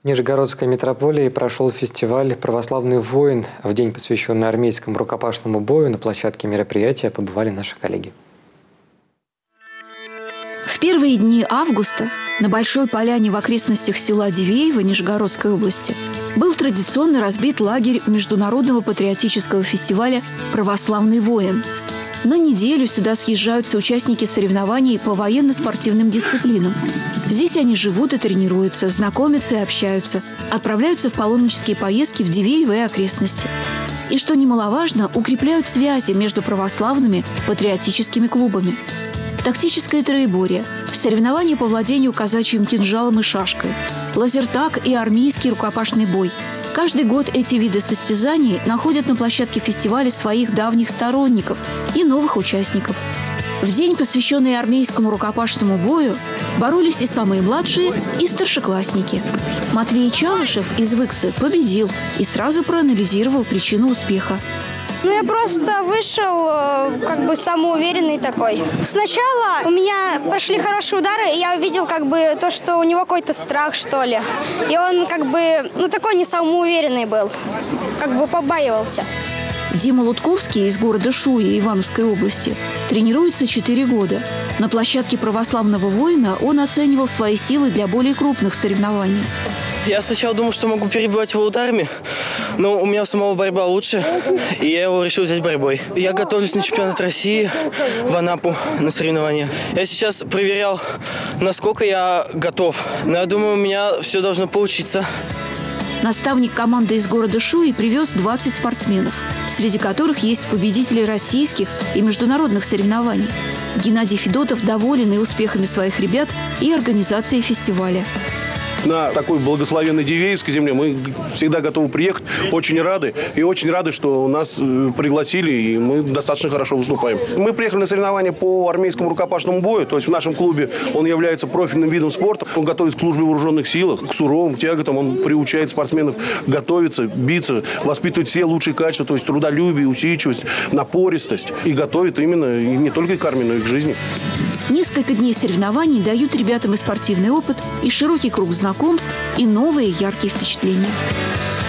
В Нижегородской метрополии прошел фестиваль «Православный воин». В день, посвященный армейскому рукопашному бою, на площадке мероприятия побывали наши коллеги. В первые дни августа на Большой Поляне в окрестностях села Дивеево Нижегородской области был традиционно разбит лагерь международного патриотического фестиваля «Православный воин». На неделю сюда съезжаются участники соревнований по военно-спортивным дисциплинам. Здесь они живут и тренируются, знакомятся и общаются, отправляются в паломнические поездки в Дивеево и окрестности. И, что немаловажно, укрепляют связи между православными патриотическими клубами. Тактическое троеборье, соревнования по владению казачьим кинжалом и шашкой, лазертаг и армейский рукопашный бой. Каждый год эти виды состязаний находят на площадке фестиваля своих давних сторонников и новых участников. В день, посвященный армейскому рукопашному бою, боролись и самые младшие, и старшеклассники. Матвей Чалышев из Выксы победил и сразу проанализировал причину успеха. Я просто вышел самоуверенный такой. Сначала у меня пошли хорошие удары, и я увидел то, что у него какой-то страх, что ли. И он такой не самоуверенный был, побаивался. Дима Лутковский из города Шуя Ивановской области тренируется 4 года. На площадке православного воина он оценивал свои силы для более крупных соревнований. Я сначала думал, что могу перебивать его ударами, но у меня у самого борьба лучше, и я его решил взять борьбой. Я готовлюсь на чемпионат России в Анапу на соревнования. Я сейчас проверял, насколько я готов, но я думаю, у меня все должно получиться. Наставник команды из города Шуи привез 20 спортсменов, среди которых есть победители российских и международных соревнований. Геннадий Федотов доволен и успехами своих ребят, и организацией фестиваля. На такой благословенной Дивеевской земле мы всегда готовы приехать, очень рады. И очень рады, что нас пригласили, и мы достаточно хорошо выступаем. Мы приехали на соревнования по армейскому рукопашному бою. То есть в нашем клубе он является профильным видом спорта. Он готовится к службе в вооруженных силах, к суровым, к тяготам. Он приучает спортсменов готовиться, биться, воспитывать все лучшие качества, то есть трудолюбие, усидчивость, напористость. И готовит именно и не только к армии, но и к жизни. Несколько дней соревнований дают ребятам и спортивный опыт, и широкий круг знакомств, и новые яркие впечатления.